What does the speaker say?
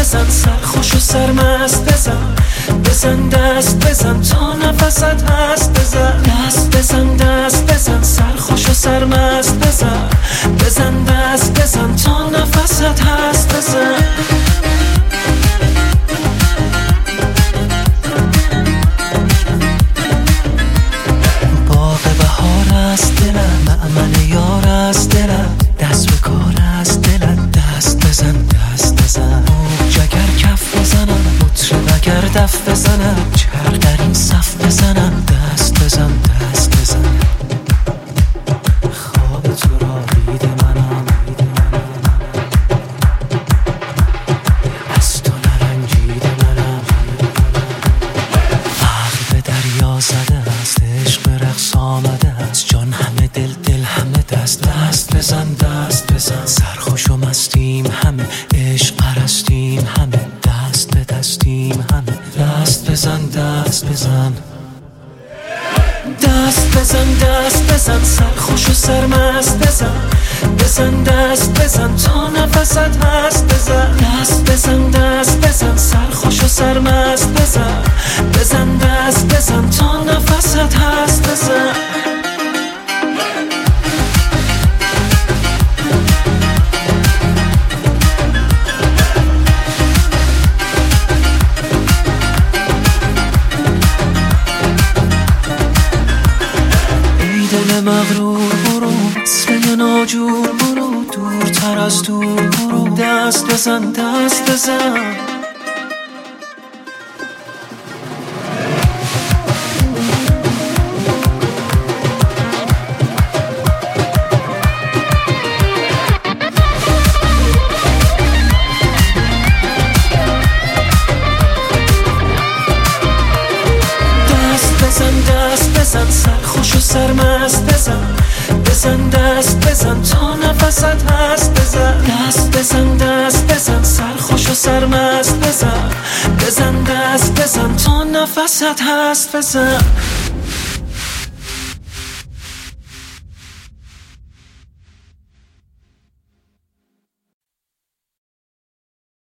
بزن، سرخوش و سرمست بزن، بزن دست بزن تا نفست هست، بزن دست بزن، دست بزن، سرخوش و سرمست بزن، بزن دست بزن تا نفست هست، بزن. باغ بهار است دلم، معمل یار است دلم، دست به کار است دلم، دست بزن دست بزن، جگر کف بزنم، مطرب اگر دف بزنم، چرخ در این صف بزنم، دست بزن دست بزن. خواب تو را دید منم، از تو نرنجید منم، عقل به دریا زده است، عشق به رقص آمده است، جان همه دل دل همه دست، دست بزن دست بزن، سرخوش و مستیم همه، عشق پرستیم همه، دست به دستیم همه، دست بزن دست بزن، دست بزن دست بزن، سرخوش و سرمست بزن، بزن دست بزن تا نفست هست، بزن دست بزن دست بزن، سرخوش و سرمست بزن، بزن دست بزن تا نفست هست، بزن. دل مغرور برو، اصل ناجور برو، دورتر از دور برو، دست بزن دست بزن. دست بزن، سرخوش و سرمست بزن، بزن دست بزن تا نفست هست، بزن دست بزن دست بزن، سرخوش و سرمست بزن، بزن دست بزن تا نفست هست، بزن.